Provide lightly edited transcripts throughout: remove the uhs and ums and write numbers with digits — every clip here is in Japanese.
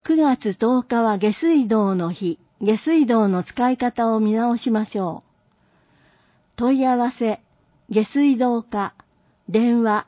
9月10日は下水道の日。下水道の使い方を見直しましょう。問い合わせ、下水道課、電話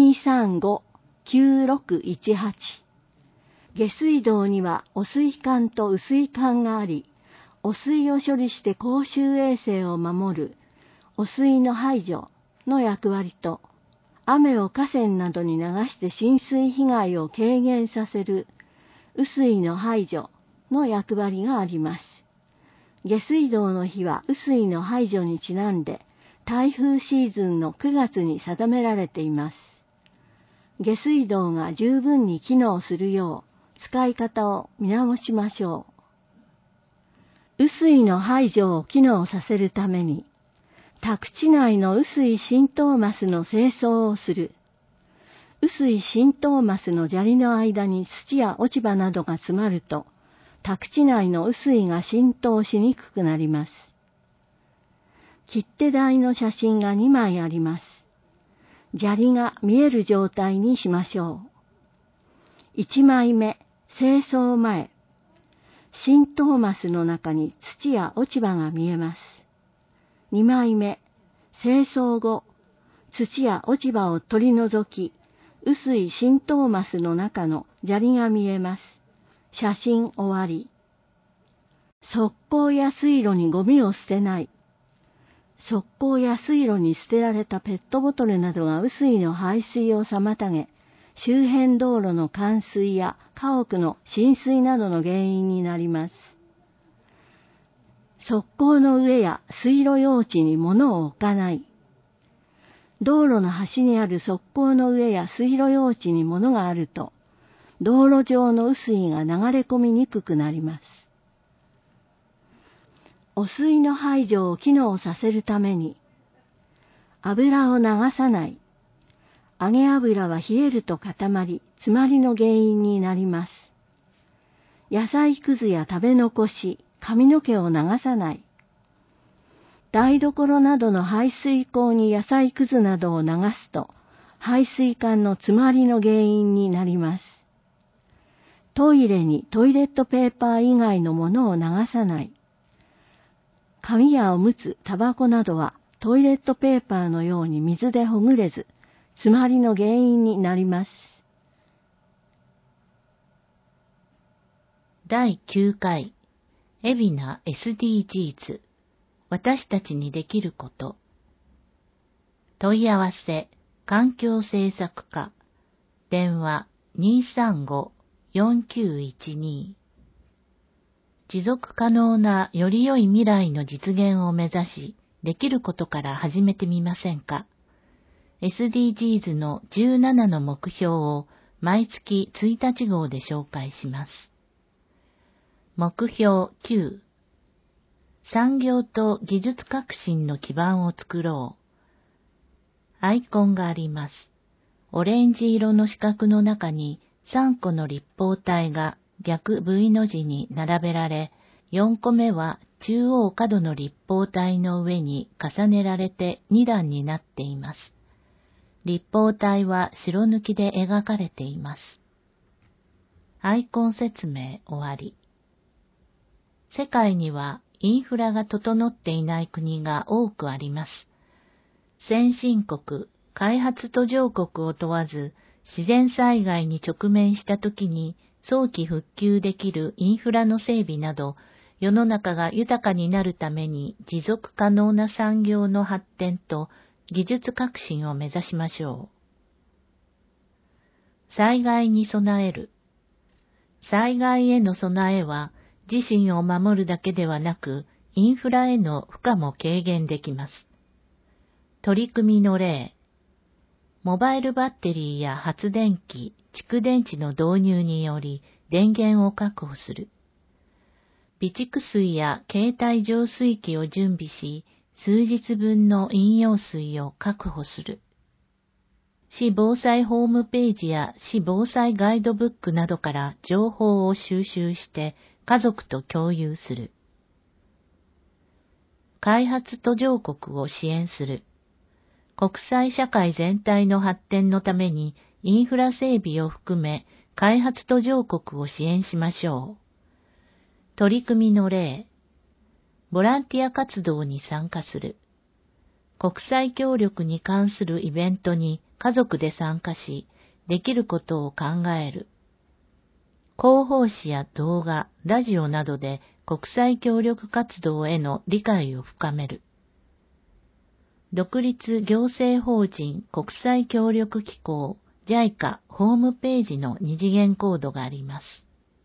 235-9618。下水道には汚水管と雨水管があり、汚水を処理して公衆衛生を守る汚水の排除の役割と、雨を河川などに流して浸水被害を軽減させる雨水の排除の役割があります。下水道の日は雨水の排除にちなんで台風シーズンの9月に定められています。下水道が十分に機能するよう使い方を見直しましょう。雨水の排除を機能させるために、宅地内の雨水浸透マスの清掃をする。雨水浸透マスの砂利の間に土や落ち葉などが詰まると、宅地内の雨水が浸透しにくくなります。切手台の写真が2枚あります。砂利が見える状態にしましょう。1枚目、清掃前。浸透マスの中に土や落ち葉が見えます。2枚目、清掃後。土や落ち葉を取り除き、雨水浸透マスの中の砂利が見えます。写真終わり。側溝や水路にゴミを捨てない。側溝や水路に捨てられたペットボトルなどが雨水の排水を妨げ、周辺道路の冠水や家屋の浸水などの原因になります。側溝の上や水路用地に物を置かない。道路の端にある側溝の上や水路用地に物があると、道路上の雨水が流れ込みにくくなります。汚水の排除を機能させるために、油を流さない。揚げ油は冷えると固まり、詰まりの原因になります。野菜くずや食べ残し、髪の毛を流さない。台所などの排水口に野菜くずなどを流すと、排水管の詰まりの原因になります。トイレにトイレットペーパー以外のものを流さない。紙やおむつ、タバコなどはトイレットペーパーのように水でほぐれず、詰まりの原因になります。 第9回、海老名 SDGs、私たちにできること。問い合わせ、環境政策課、電話235-4912。持続可能なより良い未来の実現を目指し、できることから始めてみませんか。SDGs の17の目標を毎月1日号で紹介します。目標9、産業と技術革新の基盤を作ろう。アイコンがあります。オレンジ色の四角の中に3個の立方体が逆 V の字に並べられ、4個目は中央角の立方体の上に重ねられて2段になっています。立方体は白抜きで描かれています。アイコン説明終わり。世界にはインフラが整っていない国が多くあります。先進国、開発途上国を問わず、自然災害に直面したときに早期復旧できるインフラの整備など、世の中が豊かになるために持続可能な産業の発展と技術革新を目指しましょう。災害に備える。災害への備えは、自身を守るだけではなく、インフラへの負荷も軽減できます。取り組みの例。モバイルバッテリーや発電機、蓄電池の導入により電源を確保する。備蓄水や携帯浄水器を準備し、数日分の飲用水を確保する。市防災ホームページや市防災ガイドブックなどから情報を収集して家族と共有する。開発途上国を支援する。国際社会全体の発展のためにインフラ整備を含め開発途上国を支援しましょう。取り組みの例、ボランティア活動に参加する。国際協力に関するイベントに家族で参加し、できることを考える。広報誌や動画、ラジオなどで国際協力活動への理解を深める。独立行政法人国際協力機構 JICA ホームページの二次元コードがあります。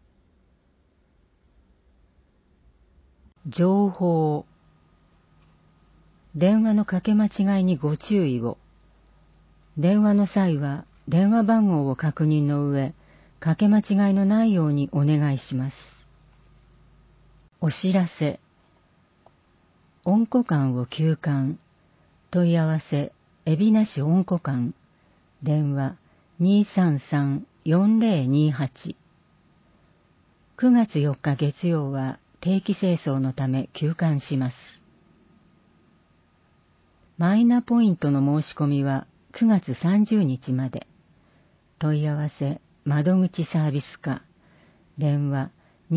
情報。電話のかけ間違いにご注意を。電話の際は電話番号を確認の上、かけ間違いのないようにお願いします。お知らせ。温庫館を休館。問い合わせ、海老名市温庫館。電話 233-4028。9月4日月曜は定期清掃のため休館します。マイナポイントの申し込みは9月30日まで。問い合わせ、窓口サービス課。電話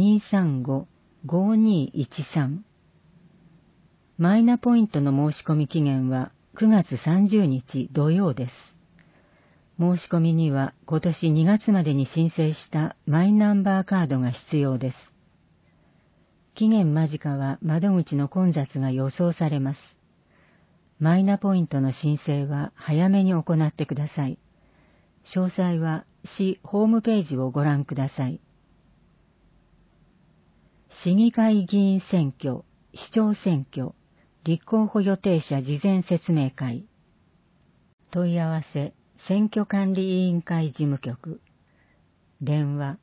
235-5213。マイナポイントの申し込み期限は9月30日土曜です。申し込みには今年2月までに申請したマイナンバーカードが必要です。期限間近は窓口の混雑が予想されます。マイナポイントの申請は早めに行ってください。詳細は市ホームページをご覧ください。市議会議員選挙、市長選挙、立候補予定者事前説明会。問い合わせ、選挙管理委員会事務局。電話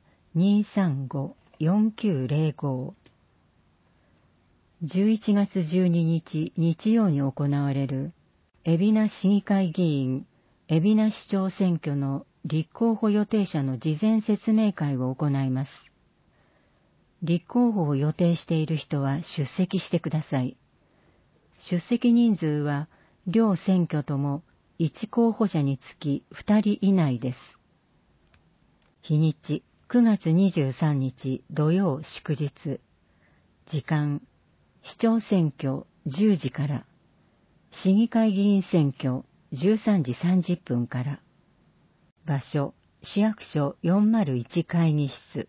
235-4905。11月12日日曜に行われる海老名市議会議員、海老名市長選挙の立候補予定者の事前説明会を行います。立候補を予定している人は出席してください。出席人数は両選挙とも1候補者につき2人以内です。日にち9月23日土曜祝日。時間市長選挙10時から、市議会議員選挙13時30分から。場所市役所401会議室。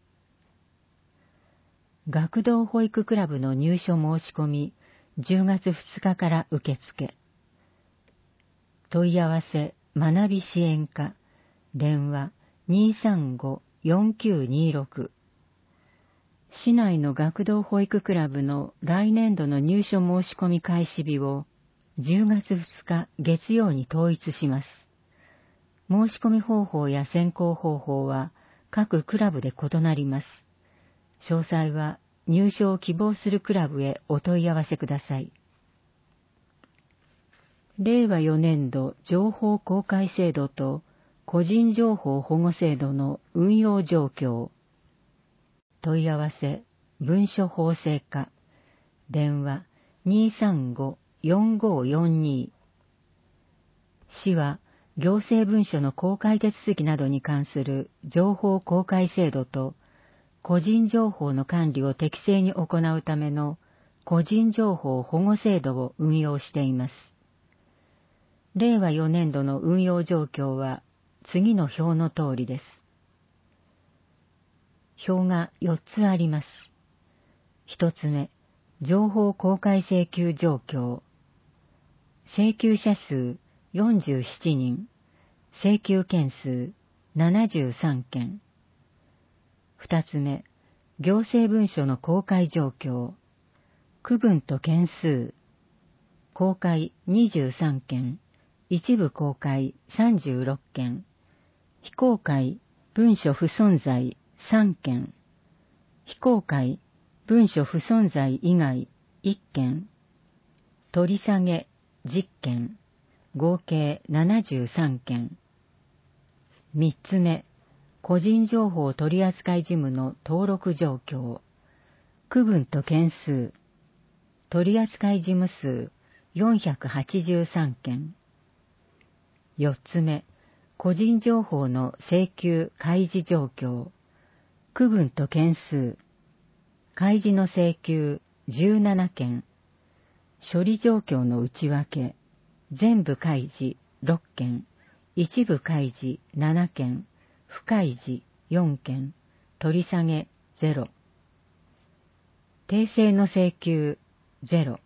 学童保育クラブの入所申し込み10月2日から受付。問い合わせ学び支援課。電話 235-4926。市内の学童保育クラブの来年度の入所申し込み開始日を10月2日月曜に統一します。申し込み方法や選考方法は各クラブで異なります。詳細は入所を希望するクラブへお問い合わせください。令和4年度情報公開制度と個人情報保護制度の運用状況。問い合わせ、文書法制課。電話 235-4542。市は行政文書の公開手続きなどに関する情報公開制度と個人情報の管理を適正に行うための個人情報保護制度を運用しています。令和4年度の運用状況は次の表の通りです。表が4つあります。1つ目、情報公開請求状況。請求者数47人、請求件数73件。2つ目、行政文書の公開状況。区分と件数。公開23件、一部公開36件。非公開、文書不存在3件。非公開、文書不存在以外1件。取り下げ10件。合計73件。3つ目、個人情報取扱事務の登録状況。区分と件数。取扱事務数483件。4つ目、 個人情報の請求開示状況、区分と件数、開示の請求17件、処理状況の内訳、全部開示6件、一部開示7件、不開示4件、取り下げ0、訂正の請求0、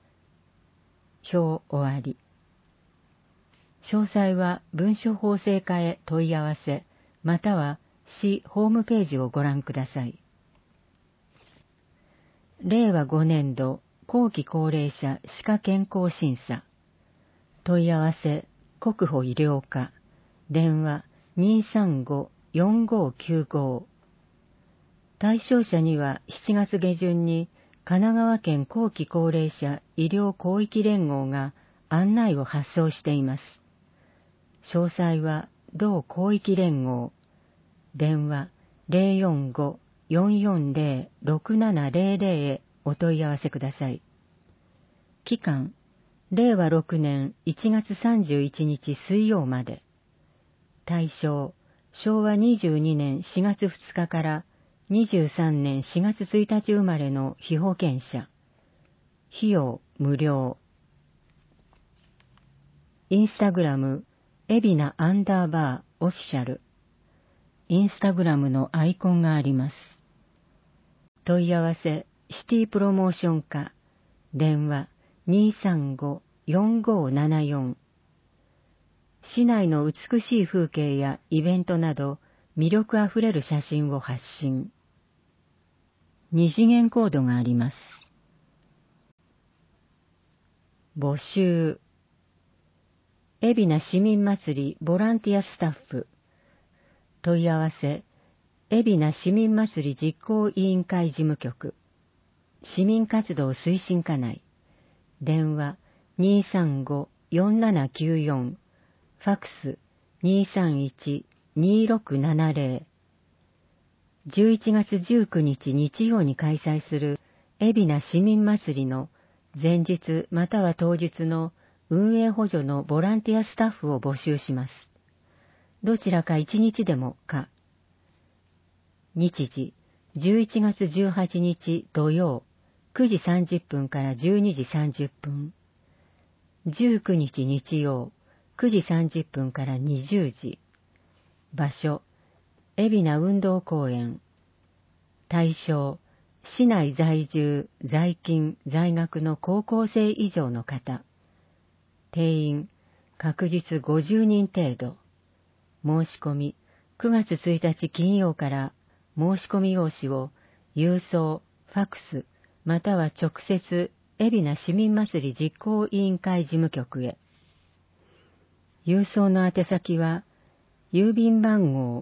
表終わり。詳細は文書法制課へ問い合わせ、または市ホームページをご覧ください。令和5年度後期高齢者歯科健康審査。問い合わせ、国保医療課、電話235-4595。対象者には7月下旬に神奈川県後期高齢者医療広域連合が案内を発送しています。詳細は同広域連合、電話045-440-6700へお問い合わせください。期間、令和6年1月31日水曜まで。対象、昭和22年4月2日から23年4月1日生まれの被保険者。費用無料。インスタグラム、海老名_オフィシャル。インスタグラムのアイコンがあります。問い合わせ、シティプロモーション課、電話235-4574。市内の美しい風景やイベントなど魅力あふれる写真を発信。二次元コードがあります。募集。海老名市民祭りボランティアスタッフ。問い合わせ、海老名市民祭り実行委員会事務局。市民活動推進課内。電話235-4794。ファクス231-2670。11月19日日曜に開催する海老名市民祭りの前日または当日の運営補助のボランティアスタッフを募集します。どちらか1日でもか。日時、11月18日土曜、9時30分から12時30分。19日日曜、9時30分から20時。場所、海老名運動公園。対象、市内在住、在勤、在学の高校生以上の方。定員、確実50人程度。申し込み、9月1日金曜から申し込み用紙を郵送、ファクス、または直接、海老名市民祭り実行委員会事務局へ。郵送の宛先は、郵便番号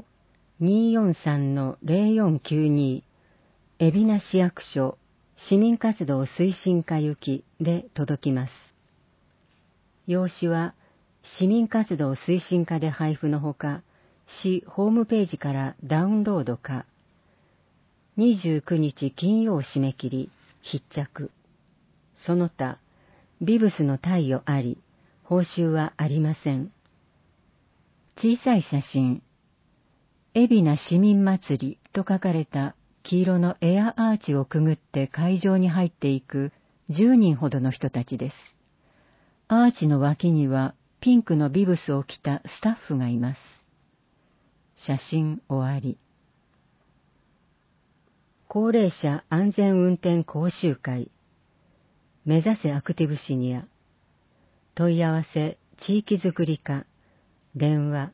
243-0492 海老名市役所市民活動推進課行きで届きます。用紙は市民活動推進課で配布のほか、市ホームページからダウンロードか、29日金曜締め切り、必着。その他、ビブスの貸与あり、報酬はありません。小さい写真、海老名市民祭りと書かれた黄色のエアアーチをくぐって会場に入っていく10人ほどの人たちです。アーチの脇にはピンクのビブスを着たスタッフがいます。写真終わり。高齢者安全運転講習会。目指せアクティブシニア。問い合わせ地域づくり課。電話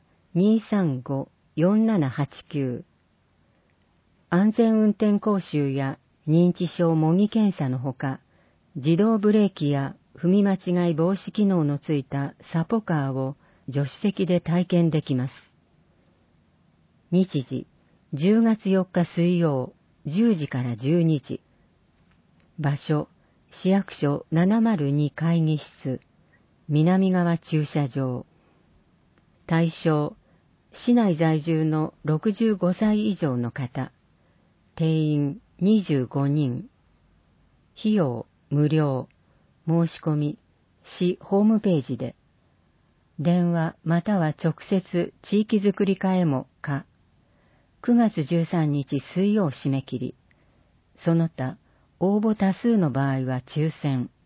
235-4789。安全運転講習や認知症模擬検査のほか、自動ブレーキや踏み間違い防止機能のついたサポカーを助手席で体験できます。日時、10月4日水曜、10時から12時。場所、市役所702会議室、南側駐車場。対象、市内在住の65歳以上の方。定員25人。費用無料。申し込み、市ホームページで。 電話または直接地域づくり課へもか。9月13日水曜締め切り。その他、応募多数の場合は抽選。